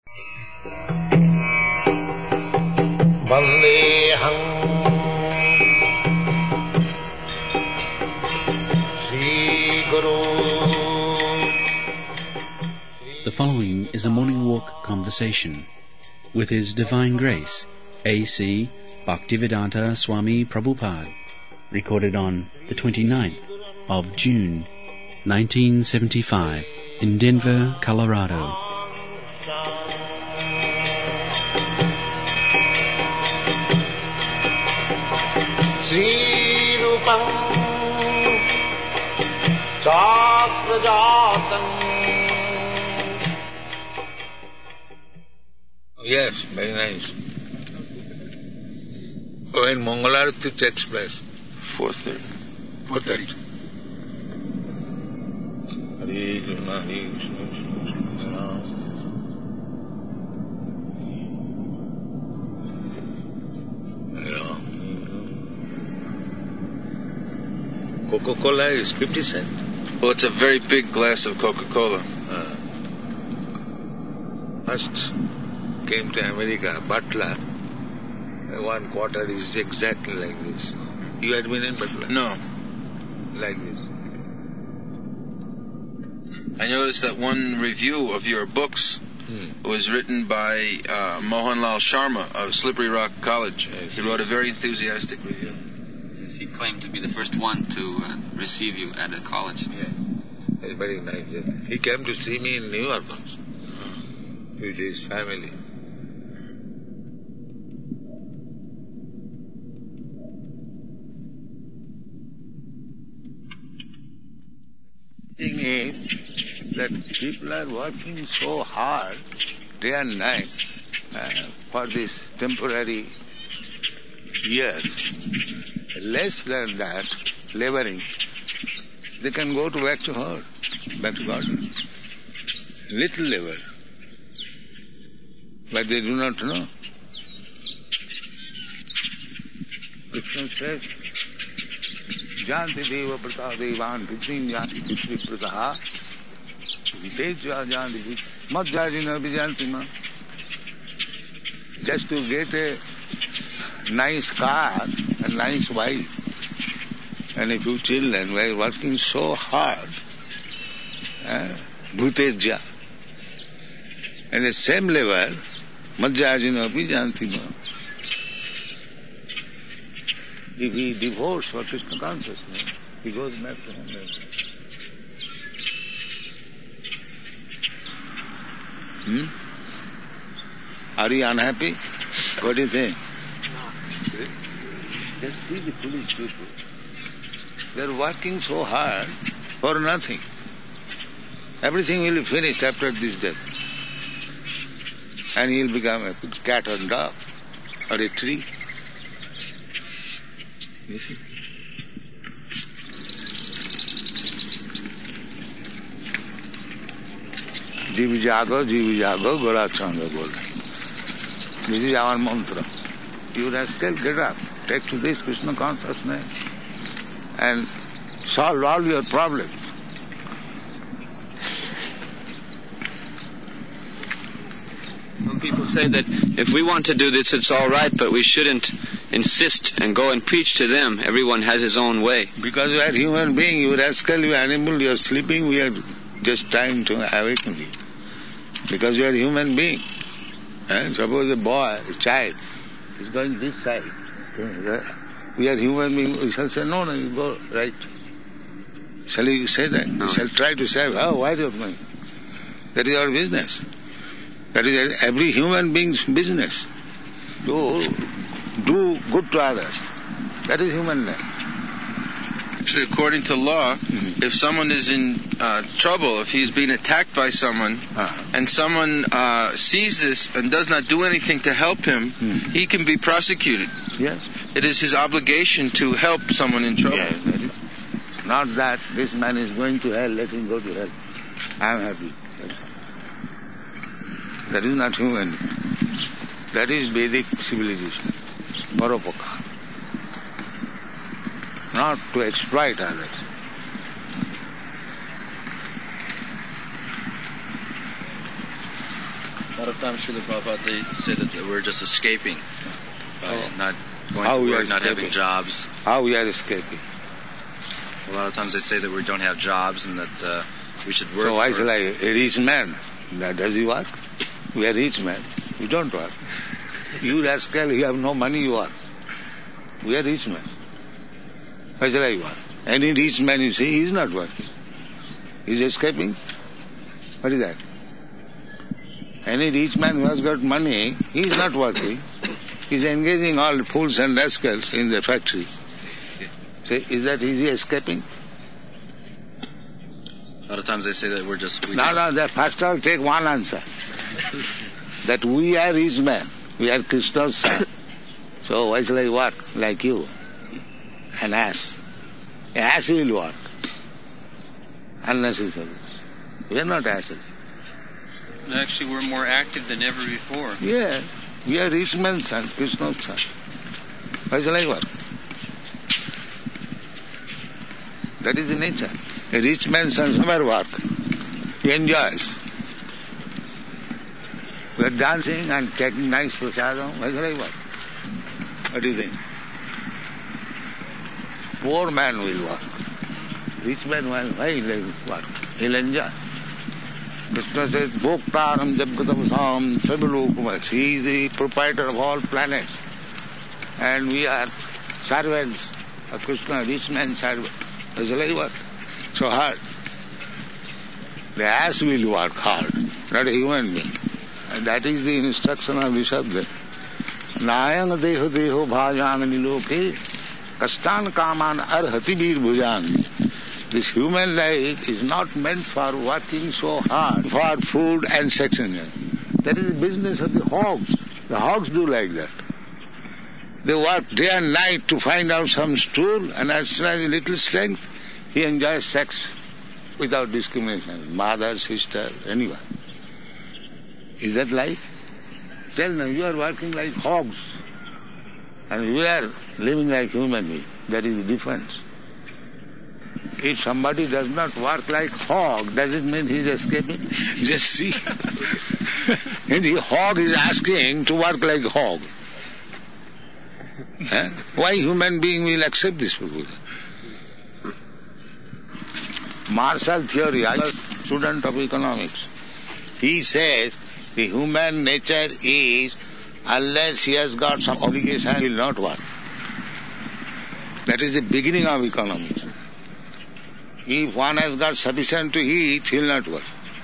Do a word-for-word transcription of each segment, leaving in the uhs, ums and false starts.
Vandeham Sri Guru. The following is a morning walk conversation with His Divine Grace, A C Bhaktivedanta Swami Prabhupada, recorded on the twenty-ninth of June, nineteen seventy-five, in Denver, Colorado. Sri Rupam Chakrajatam. Yes, very nice. When Mangalarati takes place? four thirty. four thirty. Hare Krishna, Hare Krishna, Krishna Ram. Hare Ram. Coca-Cola is fifty cents. Well, it's a very big glass of Coca-Cola. Uh, first came to America, Butler. One quarter is exactly like this. You had been in Butler? No. Like this. I noticed that one review of your books Hmm. was written by uh, Mohanlal Sharma of Slippery Rock College. Yes. He wrote a very enthusiastic review. Yes, he claimed to be the first one to uh, receive you at a college. Yeah. It's very nice. He came to see me in New York also, with his family. Thing is that people are working so hard, day and night, uh, for this temporary years. Less than that, laboring, they can go to back to her, back to God. Little labor. But they do not know. Krishna says, Janti deva prata devan pitrim janti pitri prataha vitejva janti vit madhyajina vijanti ma. Just to get a nice car, a nice wife, and a few children were working so hard, eh? Bhutejya. And the same level, madhyajina vijanti ma. If he devotes for Krishna consciousness, he goes back to him. Hmm? Are you unhappy? What do you think? No. Just see the foolish people. They are working so hard for nothing. Everything will be finished after this death. And he will become a cat or dog or a tree. You see? Jiv jago, jiv jago, gola changa bol. This is our mantra. You rascal, get up. Take to this Krishna consciousness and solve all your problems. Some people say that if we want to do this, it's all right, but we shouldn't insist and go and preach to them. Everyone has his own way. Because you are human being, you rascal, you animal, you are sleeping, we are just trying to awaken you. Because you are human being. And suppose a boy, a child, is going this side. We are human beings, we shall say, no, no, you go right. Shall you say that? No. You shall try to say, oh, why do you going? That is our business. That is every human being's business. To do good to others. That is human life. Actually, according to law, mm-hmm. if someone is in uh, trouble, if he's being attacked by someone, uh-huh. and someone uh, sees this and does not do anything to help him, mm-hmm. he can be prosecuted. Yes. It is his obligation to help someone in trouble. Yes, that is. Not that this man is going to hell, let him go to hell. I am happy. That is not human. That is Vedic civilization. Paropaka. Not to exploit others. lot of times, Srila Prabhupada, they say that we're just escaping by Oh. not going How to we are work, not having escaping? jobs. How we are escaping? A lot of times they say that we don't have jobs and that uh, we should work. So why for shall I? A rich man, does he work? We are rich men. We don't work. You rascal, you have no money, you work. We are rich men. Why shall I work? Any rich man you see, he is not working. He is escaping. What is that? Any rich man who has got money, he is not working. He is engaging all the fools and rascals in the factory. Say, is that easy escaping? A lot of times they say that we're just. We No, just no, that first I'll take one answer. That we are rich men. We are Krishna's son. So why shall I work like you? An ass. An ass will work. Unnecessary. We are not asses. Actually, we're more active than ever before. Yeah. We are rich men's sons, Krishna's son. Why shall I work? That is the nature. A rich man's son never work. He enjoys. We are dancing and taking nice prasadam. Why shall I work? What do you think? Poor man will work. Rich man will, why will work? He'll enjoy. Krishna says, Bhoktaram Jaggatam Sarvalokumas. He is the proprietor of all planets. And we are servants of Krishna, rich man servant. Why shall I work so hard? The ass will work hard, not a human being. And that is the instruction of Rishabhdev. Nayang deho deho bhajang niloke kastan kaman arhati bir bhujang. This human life is not meant for working so hard for food and sex enjoyment. That is the business of the hogs. The hogs do like that. They work day and night to find out some stool, and as soon as a little strength, he enjoys sex without discrimination. Mother, sister, anyone. Is that life? Tell them, you are working like hogs, and we are living like human beings. That is the difference. If somebody does not work like hog, does it mean he is escaping? Just see. And the hog is asking to work like hog. Huh? Why human being will accept this proposal? Marshall theory, I was a student of economics. He says the human nature is, unless he has got some obligation, he will not work. That is the beginning of economics. If one has got sufficient to eat, he will not work.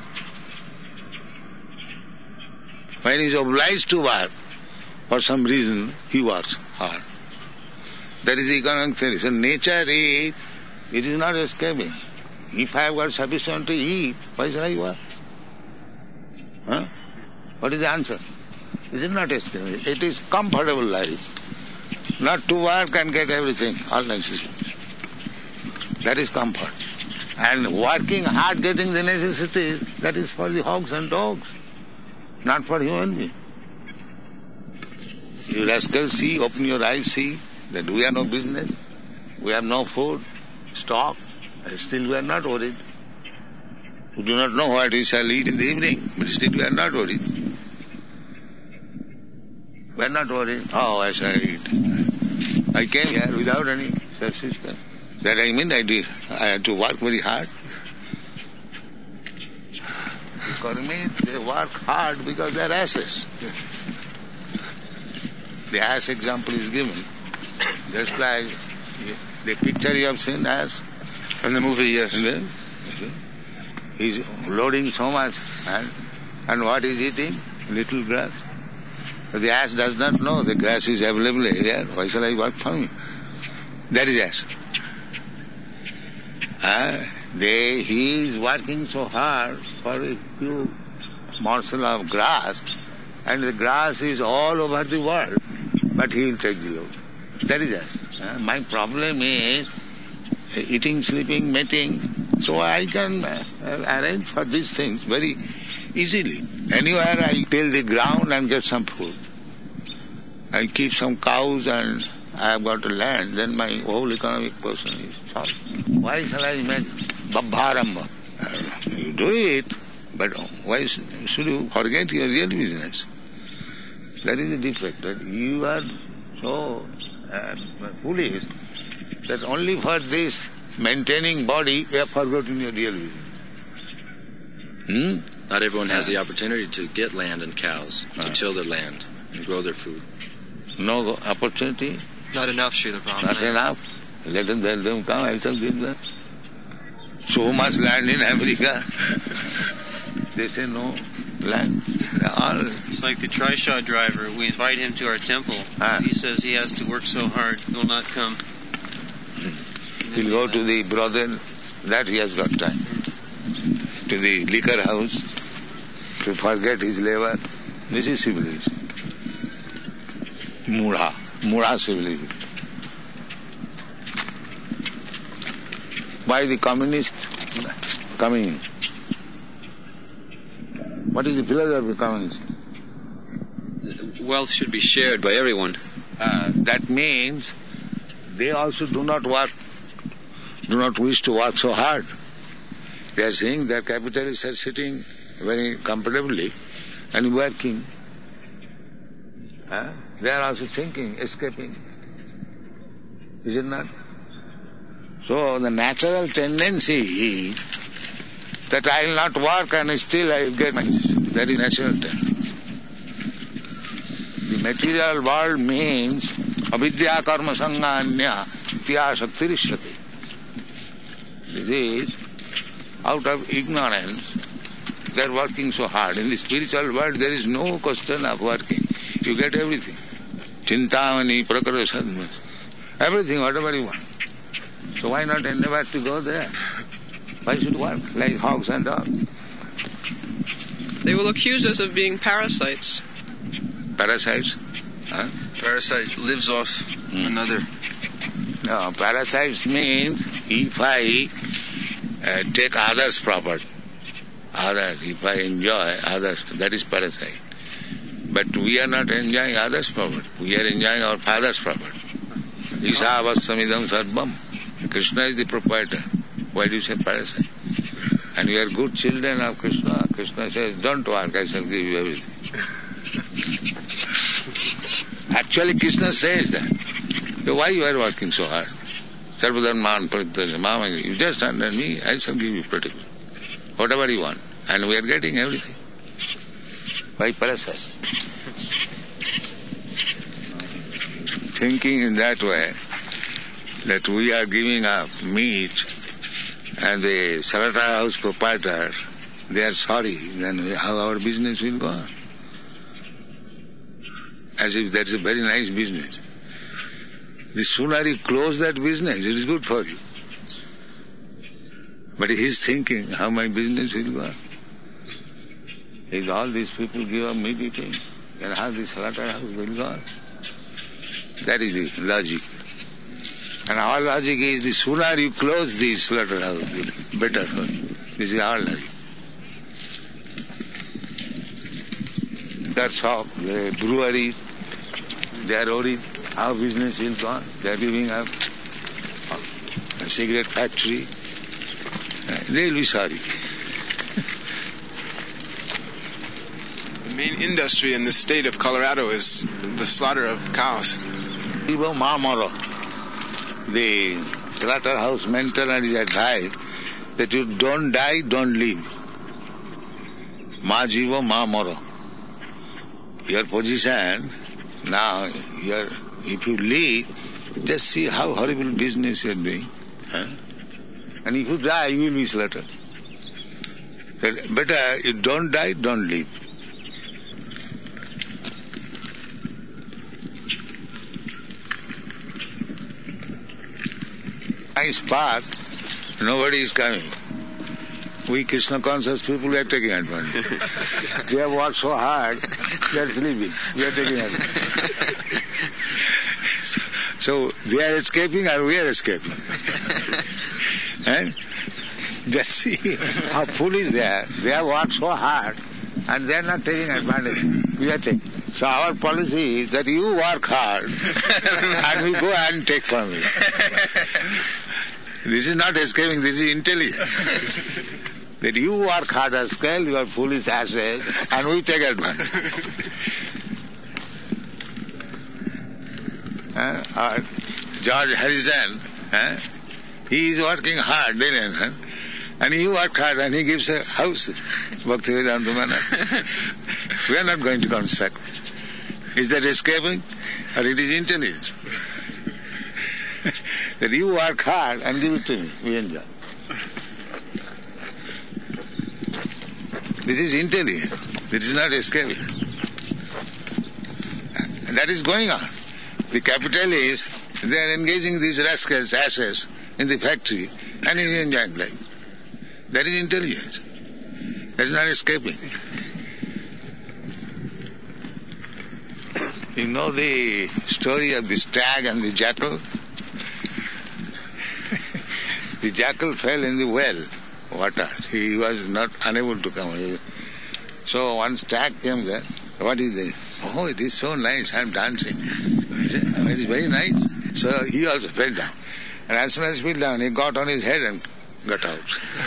When he is obliged to work, for some reason, he works hard. That is the economic theory. So nature is, it is not escaping. If I have got sufficient to eat, why shall I work? Huh? What is the answer? It is not escaping. It is comfortable life. Not to work and get everything, all necessities. That is comfort. And working hard, getting the necessities, that is for the hogs and dogs, not for human beings. You rascals see, open your eyes, see that we have no business, we have no food, stock, and still we are not worried. We do not know what we shall eat in the evening, but still we are not worried. We are not worried. Oh, I shall eat. I came here without any subsistence. That I mean I did. I had to work very hard. Economies, they work hard because they are asses. The ass example is given. Just like the picture you have seen ass. in the movie, yes. He's loading so much, and, and what is eating? Little grass. But the ass does not know the grass is available here. Why shall I work for me? That is ass. Uh, they, he is working so hard for a few morsel of grass, and the grass is all over the world, but he will take the load. That is us. Uh, my problem is eating, sleeping, mating, so I can uh, arrange for these things very easily. Anywhere I till the ground and get some food. I keep some cows and I have got a land, then my whole economic person is solved. Why shall I make babharamba? Uh, you do it, But why should you forget your real business? That is the defect, that you are so uh, foolish that only for this maintaining body you have forgotten your real business. Hmm? Not everyone has the opportunity to get land and cows, to Ah. till their land and grow their food. No opportunity, Not enough, Srila not Prabhupada. enough. Let them, let them come, I shall give them. So much land in America. They say no land. All It's like the trishaw driver. We invite him to our temple. Ah. He says he has to work so hard, he will not come. he'll go to the brothel, that he has got time. To the liquor house, to forget his labor. This is civilization. Mudha, Mudha civilization. Why the communists coming? What is the philosophy of communists? Wealth should be shared by everyone. Uh, that means they also do not work, do not wish to work so hard. They are saying that capitalists are sitting very comfortably and working. Huh? They are also thinking, escaping. Is it not? So the natural tendency is that I will not work and still I will get my... That is natural tendency. The material world means avidya karma sangha anya tya shaktirishyate. This is out of ignorance they are working so hard. In the spiritual world there is no question of working. You get everything. Chintamani, prakara sadhma. Everything, whatever you want. So why not endeavor to go there? Why should work like hogs and dogs? They will accuse us of being parasites. Parasites? Huh? Parasite lives off Hmm. another. No, parasites means if I uh, take others' property, others, if I enjoy others, that is parasite. But we are not enjoying others' property. We are enjoying our father's property. Isha avasamidam sarvam. Krishna is the proprietor. Why do you say parasite? And we are good children of Krishna. Krishna says, don't work, I shall give you everything. Actually, Krishna says that. So why you are working so hard? Sarvadharman parityajya mamaya. You just under me, I shall give you protection. Whatever you want. And we are getting everything. Why parasite? Thinking in that way, that we are giving up meat and the slaughterhouse proprietor, they are sorry, then how our business will go on? As if that is a very nice business. The sooner you close that business, it is good for you. But he is thinking how my business will go on. If all these people give up meat eating, then how the slaughterhouse will go on? That is the logic. And our logic is the sooner you close the slaughterhouse, the better for you. This is our logic. That's how the breweries, they are worried how business will go on. They are giving up a cigarette factory. They will be sorry. The main industry in the state of Colorado is the slaughter of cows. Jiva Mamoro, the slaughterhouse maintainer is advised that you don't die, don't live. Ma Jiva Mamoro. Your position, now, your, if you live, just see how horrible business you are doing. Huh? And if you die, you will be slaughtered. So better, you don't die, don't live. Nice path, nobody is coming. We Krishna conscious people are taking advantage. They have worked so hard, they are sleeping. We are taking advantage. So they are escaping and we are escaping. And just see how foolish they are. They have worked so hard and they are not taking advantage. We are taking. So our policy is that you work hard and we go and take from you. This is not escaping, this is intelligence. that you work hard as well, you are foolish asses, and we take advantage. uh, or George Harrison, uh, he is working hard, uh, and he worked hard and he gives a house, Bhaktivedanta Manor. We are not going to construct. Is that escaping? Or it is intelligence? That you work hard and give it to me, we enjoy. This is intelligence. This is not escaping. And that is going on. The capitalists, they are engaging these rascals, asses, in the factory, and he is enjoying life. That is intelligence. That is not escaping. You know the story of the stag and the jackal? The jackal fell in the well water. He was not unable to come. So one stag came there. What is this? Oh, it is so nice. I am dancing. He said, oh, it is very nice. So he also fell down. And as soon as he fell down, he got on his head and got out.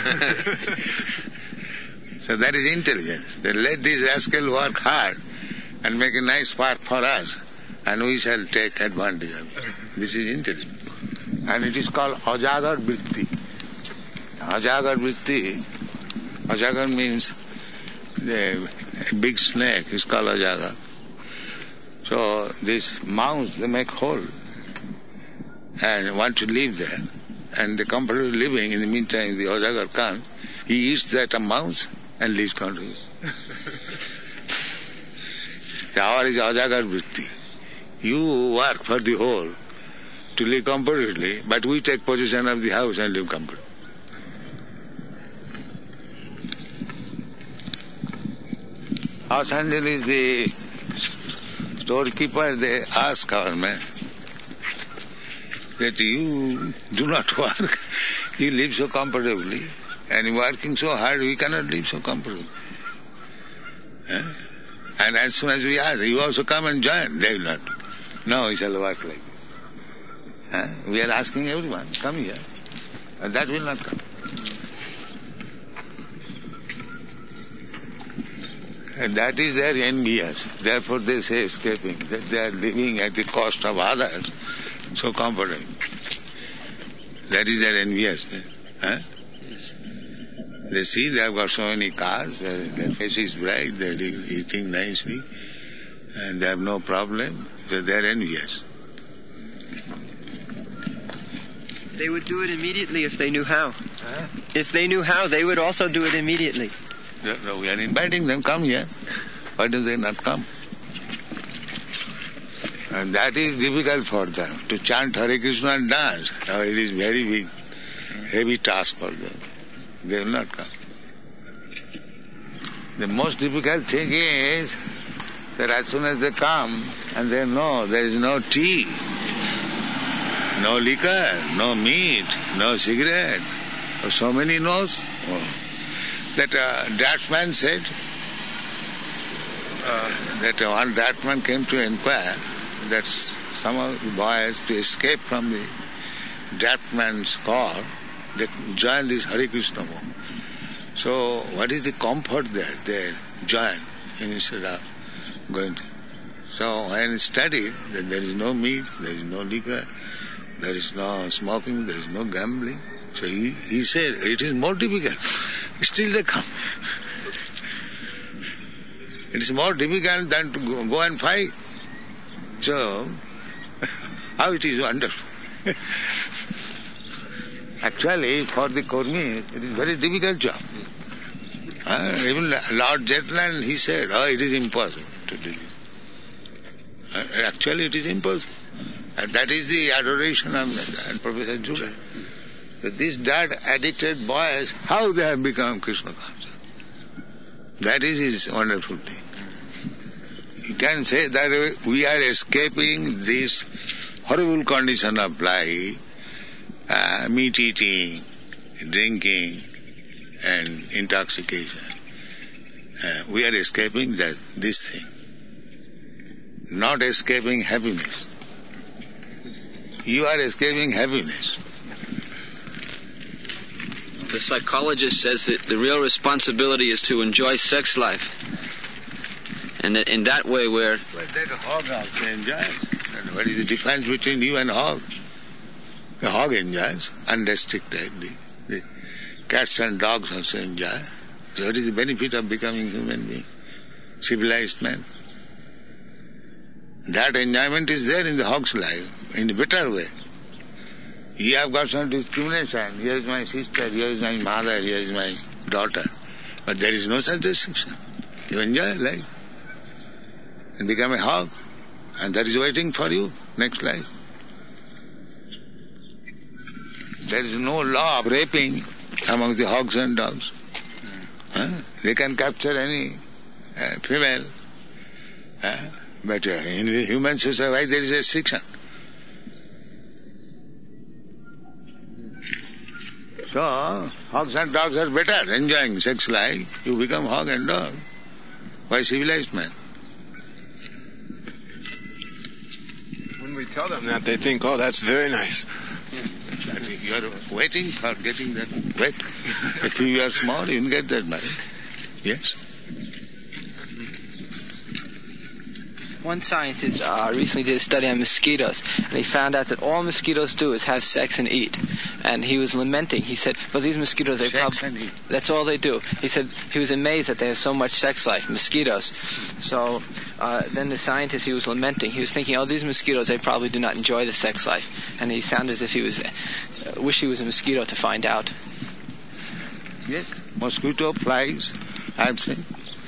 So that is intelligence. They let these rascals work hard and make a nice path for us, and we shall take advantage of it. This is intelligence. And it is called Ajagar Vritti. Ajagar Vritti, Ajagar means the big snake is called Ajagar. So these mouse, they make hole and want to live there. And the comfortable living, in the meantime the Ajagar comes, he eats that mouse and lives comfortably. So our is Ajagar Vritti. You work for the whole to live comfortably, but we take possession of the house and live comfortably. Los Angeles, the storekeeper, they ask our man that you do not work, you live so comfortably, and working so hard, we cannot live so comfortably. Eh? And as soon as we ask, you also come and join. They will not. No, we shall work like this. Eh? We are asking everyone, come here. And that will not come. And that is their envious. Therefore they say escaping, that they are living at the cost of others, so comfortable. That is their envious. Eh? They see they have got so many cars, their, their face is bright, they are eating nicely, and they have no problem, so they are envious. They would do it immediately if they knew how. Huh? If they knew how, they would also do it immediately. No, no, we are inviting them, come here. Why do they not come? And that is difficult for them, to chant Hare Krishna and dance. Now it is very big, heavy task for them. They will not come. The most difficult thing is that as soon as they come and they know there is no tea, no liquor, no meat, no cigarette, so many no's. Oh. That uh, draftsman said, uh, that uh, one draftsman came to inquire that some of the boys, to escape from the draftsman's call, they join this Hare Krishna movement. So what is the comfort there? They join instead of going to. So when he studied that there is no meat, there is no liquor, there is no smoking, there is no gambling. So he, he said, it is more difficult. Still they come. It is more difficult than to go, go and fight. So, how it is wonderful. Actually, for the Kurmis, it is a very difficult job. Uh, even Lord Jetland, he said, oh, it is impossible to do this. Uh, actually, it is impossible. And that is the adoration of and Professor Judah. So these drug-addicted boys, how they have become Krishna conscious. That is his wonderful thing. You can say that we are escaping this horrible condition of life, uh, meat eating, drinking, and intoxication. Uh, we are escaping that, this thing. Not escaping happiness. You are escaping happiness. The psychologist says that the real responsibility is to enjoy sex life. And that in that way we're... But that hog also enjoys. And what is the difference between you and hog? The hog enjoys unrestricted. The, the cats and dogs also enjoy. So what is the benefit of becoming human being? Civilized man? That enjoyment is there in the hog's life, in a better way. You have got some discrimination. Here is my sister, here is my mother, here is my daughter. But there is no such restriction. You enjoy life. And become a hog. And that is waiting for you, next life. There is no law of raping among the hogs and dogs. Huh? They can capture any uh, female. Uh, but uh, in the human society there is a restriction. So, hogs and dogs are better, enjoying sex life. You become hog and dog. Why civilized man? When we tell them that, they think, oh, that's very nice. You are waiting for getting that wet. If you are small, you will get that much. Yes? One scientist uh, recently did a study on mosquitoes, and he found out that all mosquitoes do is have sex and eat. And he was lamenting. He said, well, these mosquitoes, they probably... That's all they do. He said he was amazed that they have so much sex life, mosquitoes. So uh, then the scientist, he was lamenting. He was thinking, oh, these mosquitoes, they probably do not enjoy the sex life. And he sounded as if he was... Uh, wish he was a mosquito to find out. Yes, mosquito, flies, I have seen.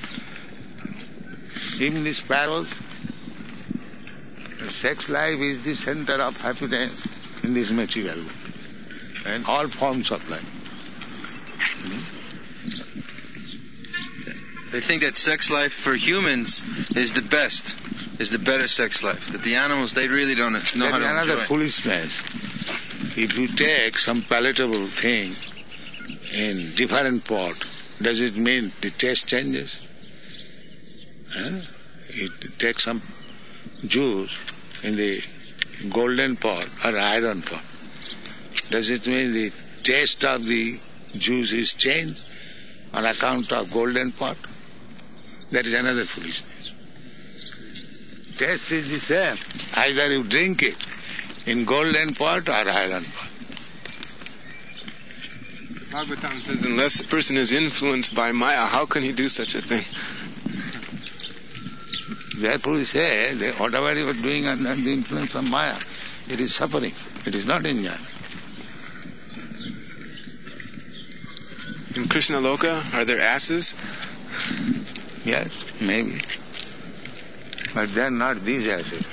Even the sparrows. The sex life is the center of happiness in this material world. And all forms of life. Hmm? They think that sex life for humans is the best, is the better sex life. That the animals, they really don't know that how to another enjoy. Foolishness. If you take some palatable thing in different pot, does it mean the taste changes? Huh? You take some juice in the golden pot or iron pot. Does it mean the taste of the juice is changed on account of golden pot? That is another foolishness. Taste is the same. Either you drink it in golden pot or iron pot. Bhagavatam says, unless the person is influenced by Maya, how can he do such a thing? Therefore we say that whatever you are doing under the influence of Maya, it is suffering. It is not enjoyment. In Krishna Loka, are there asses? Yes, maybe. But they are not these asses.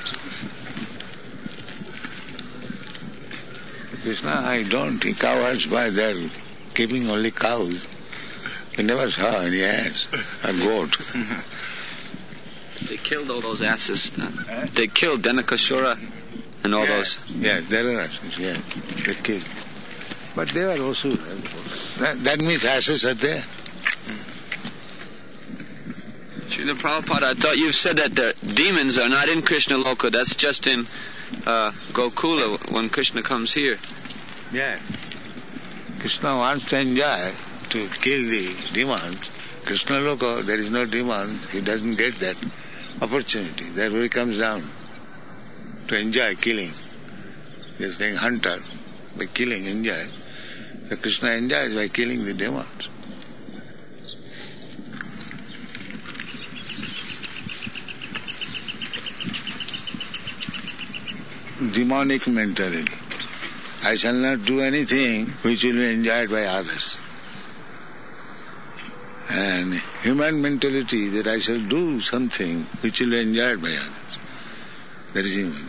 Krishna, I don't. He cowards by their keeping only cows. He never saw any ass or goat. They killed all those asses. Uh, they killed Denakashura and all yeah, those. Yes, there are asses, yes. They killed. But they were also... That, that means asses are there. Srila Prabhupada, I thought you said that the demons are not in Krishna Loka. That's just in uh, Gokula when Krishna comes here. Yeah. Krishna wants to enjoy, to kill the demons. Krishna Loka, there is no demon. He doesn't get that opportunity. Therefore he comes down to enjoy killing. He is saying hunter. By killing, enjoy. So Krishna enjoys by killing the demons. Demonic mentality. I shall not do anything which will be enjoyed by others. And human mentality that I shall do something which will be enjoyed by others. That is human.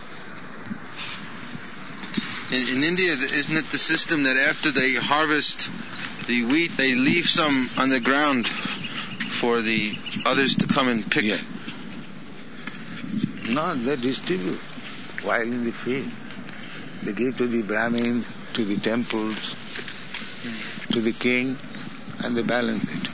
In, in India, isn't it the system that after they harvest the wheat, they leave some on the ground for the others to come and pick? Yeah. No, they distribute while in the field. They give to the Brahmin, to the temples, to the king, and they balance it.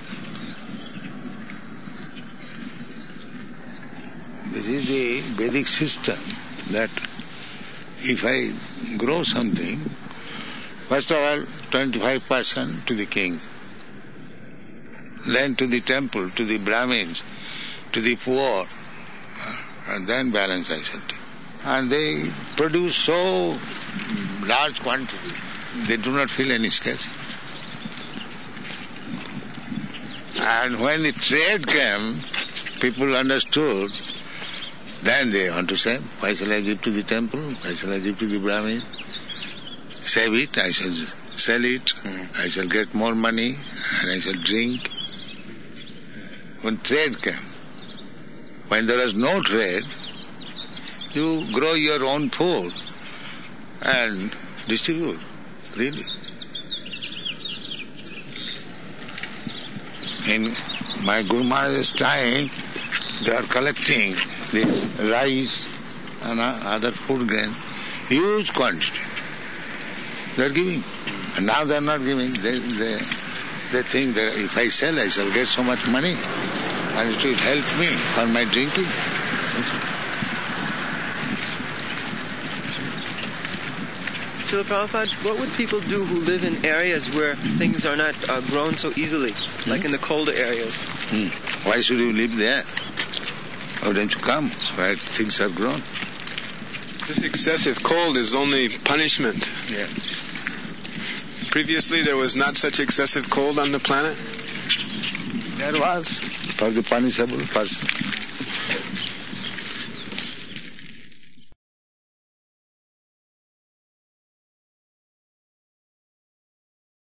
This is the Vedic system that if I grow something First of all, twenty-five percent to the king. Then to the temple, to the Brahmins, to the poor. And then balance I shall take. And they produce so large quantity, they do not feel any scarcity. And when the trade came, people understood, then they want to say, why shall I give to the temple? Why shall I give to the Brahmin? Save it, I shall sell it, mm. I shall get more money, and I shall drink. When trade came, when there was no trade, you grow your own food and distribute, really. In my Guru Maharaj's time, they are collecting this rice and other food grain, huge quantity. They are giving. And now they are not giving. They, they, they think that if I sell, I shall get so much money and it will help me for my drinking. So, Prabhupada, what would people do who live in areas where things are not uh, grown so easily, hmm? like in the colder areas? Hmm. Why should you live there? Why don't you come where things are grown? This excessive cold is only punishment. Yeah. Previously there was not such excessive cold on the planet? There was, for the punishable person.